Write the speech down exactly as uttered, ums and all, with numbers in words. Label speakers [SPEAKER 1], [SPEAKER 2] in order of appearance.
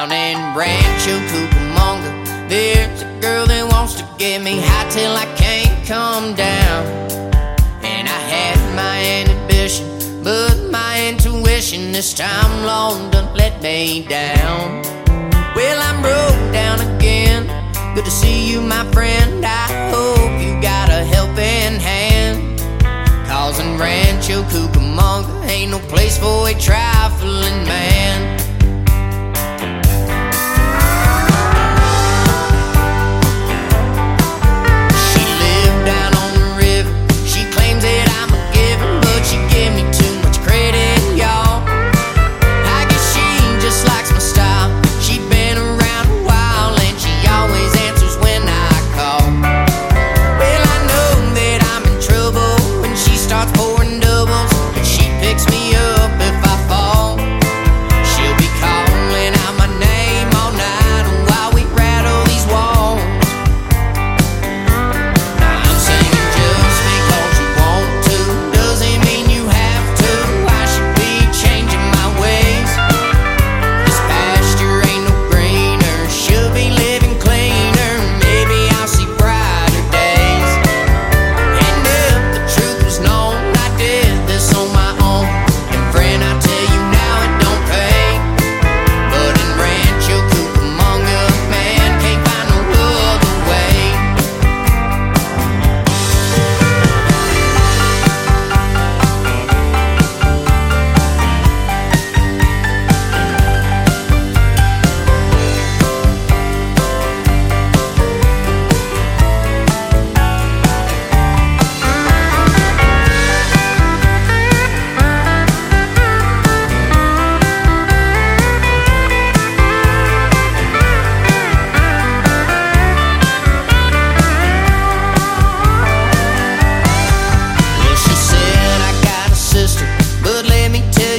[SPEAKER 1] Down in Rancho Cucamonga, there's a girl that wants to get me high till I can't come down. And I had my inhibition, but my intuition this time, Lord, done let me down. Well, I'm broke down again. Good to see you, my friend. I hope you got a helping hand. 'Cause in Rancho Cucamonga ain't no place for a trifling man. But let me tell